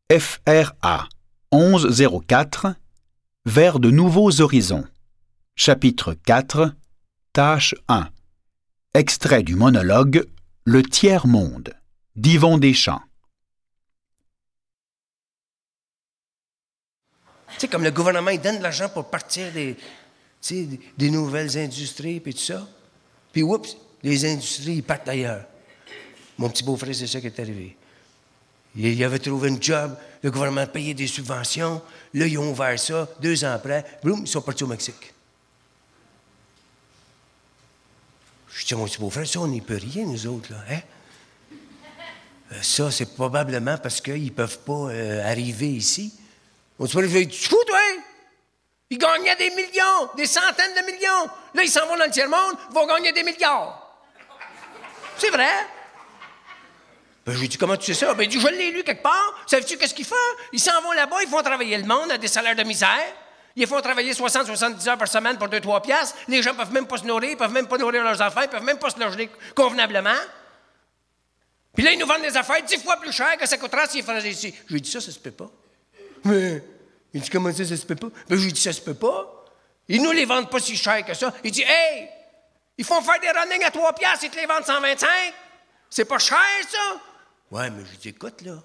FRA 1104 Vers de nouveaux horizons. Chapitre 4 Tâche 1 Extrait du monologue Le tiers-monde d'Yvon Deschamps. Tu sais, comme le gouvernement, il donne de l'argent pour partir des nouvelles industries, puis tout ça. Puis, oups, les industries, ils partent d'ailleurs. Mon petit beau-frère, c'est ça qui est arrivé. Il avait trouvé un job, le gouvernement payait des subventions. Là, ils ont ouvert ça. 2 ans après, boum, ils sont partis au Mexique. Je dis à mon petit beau-frère, ça, on n'y peut rien, nous autres, là, hein? Ça, c'est probablement parce qu'ils ne peuvent pas arriver ici. On se dit, tu fous, toi? Ils gagnaient des millions, des centaines de millions. Là, ils s'en vont dans le tiers-monde, ils vont gagner des milliards. C'est vrai. Ben, je lui dis, comment tu sais ça? Ben, il dit, je l'ai lu quelque part. Savais-tu qu'est-ce qu'ils font? Ils s'en vont là-bas, ils font travailler le monde à des salaires de misère. Ils font travailler 60-70 heures par semaine pour 2-3 piastres. Les gens ne peuvent même pas se nourrir, ils peuvent même pas nourrir leurs enfants, ils peuvent même pas se loger convenablement. Puis là, ils nous vendent des affaires 10 fois plus chères que ça coûtera s'ils faisaient ici. Je lui dis, ça se peut pas. Mais, il dit, comment ça se peut pas? Ben, je lui dis, ça se peut pas. Ils nous les vendent pas si cher que ça. Il dit, hey, ils font faire des runnings à 3 piastres, ils te les vendent 125. C'est pas cher, ça? Ouais, mais je dis, écoute, là,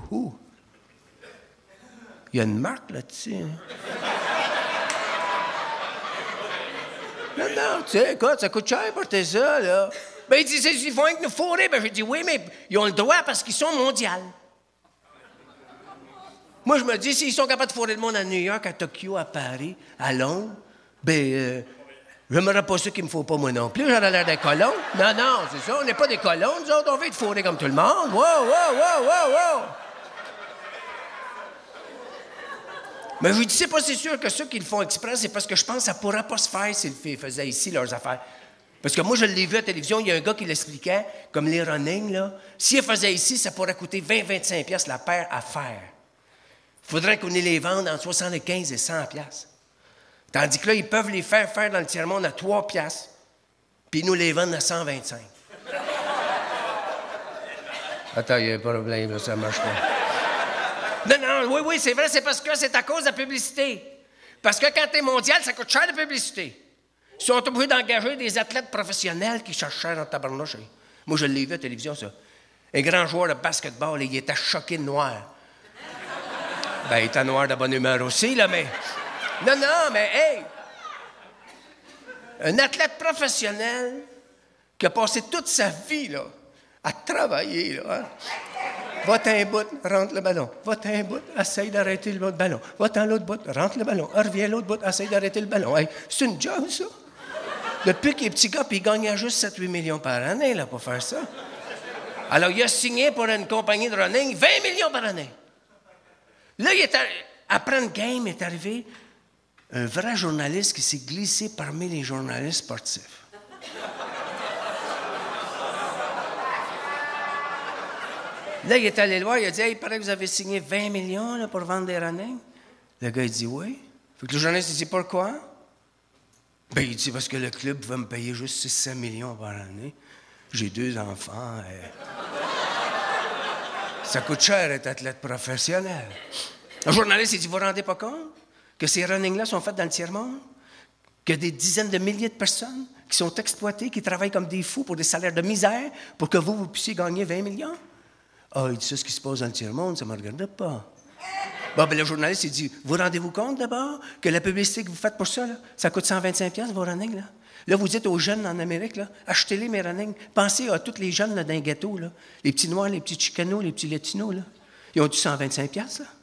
il y a une marque là-dessus. Hein? Non, tu sais, écoute, ça coûte cher porter ça, là. Ben, il dit, ils font rien que nous fourrer. Ben, j'ai dit, oui, mais ils ont le droit parce qu'ils sont mondiaux. Moi, je me dis, s'ils sont capables de fourrer le monde à New York, à Tokyo, à Paris, à Londres, ben, j'aimerais pas ça qu'il me faut pas, moi non plus. J'aurais l'air d'un colon. Non, c'est ça. On n'est pas des colons, nous autres. On veut être fourrés comme tout le monde. Wow! Mais je lui dis, c'est pas si sûr que ceux qui le font exprès, c'est parce que je pense que ça pourrait pas se faire s'ils faisaient ici leurs affaires. Parce que moi, je l'ai vu à la télévision, il y a un gars qui l'expliquait, comme les running, là. S'ils faisaient ici, ça pourrait coûter 20-25 piastres la paire à faire. Il faudrait qu'on les vende entre 75 et 100 piastres. Tandis que là, ils peuvent les faire dans le tiers-monde à 3 piastres, puis ils nous les vendent à 125. Attends, il y a un problème, là, ça marche pas. Non, oui, c'est vrai, c'est parce que c'est à cause de la publicité. Parce que quand t'es mondial, ça coûte cher la publicité. Ils sont obligés d'engager des athlètes professionnels qui cherchent cher en tabarnouche. Moi, je l'ai vu à la télévision, ça. Un grand joueur de basketball, il était choqué de noir. Ben, il était noir de bonne humeur aussi, là, mais... Non, mais, hey! Un athlète professionnel qui a passé toute sa vie, là, à travailler, là, hein? Va-t'en un bout, rentre le ballon. Va-t'en un bout, essaye d'arrêter le ballon. Va-t'en l'autre bout, rentre le ballon. Reviens l'autre bout, essaye d'arrêter le ballon. Hey, c'est une job, ça. Depuis qu'il est petit gars, puis il gagnait juste 7-8 millions par année, là, pour faire ça. Alors, il a signé pour une compagnie de running 20 millions par année. Là, après une game, est arrivé un vrai journaliste qui s'est glissé parmi les journalistes sportifs. Là, il est allé le voir, il a dit, hey, il paraît que vous avez signé 20 millions là, pour vendre des runnings. Le gars, il dit, oui. Fait que le journaliste, il dit, pourquoi? Ben, il dit, parce que le club va me payer juste 600 millions par année. J'ai 2 enfants. Ça coûte cher être athlète professionnel. Le journaliste, il dit, vous vous rendez pas compte que ces runnings-là sont faits dans le tiers-monde? Qu'il y a des dizaines de milliers de personnes qui sont exploitées, qui travaillent comme des fous pour des salaires de misère pour que vous puissiez gagner 20 millions? Ah, il dit ça, ce qui se passe dans le tiers-monde, ça ne me regarde pas. Bon, ben le journaliste, il dit, vous rendez-vous compte d'abord que la publicité que vous faites pour ça, là, ça coûte 125 piastres, vos runnings, là? Là, vous dites aux jeunes en Amérique, là, achetez-les mes runnings. Pensez à tous les jeunes là, dans les ghettos, là. Les petits noirs, les petits chicanos, les petits latinos, là. Ils ont du 125 piastres, là.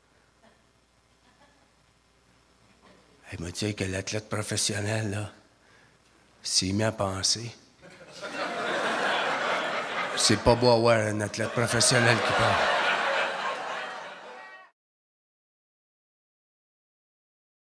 Il m'a dit que l'athlète professionnel, là, s'il met à penser... C'est pas beau à voir un athlète professionnel qui parle.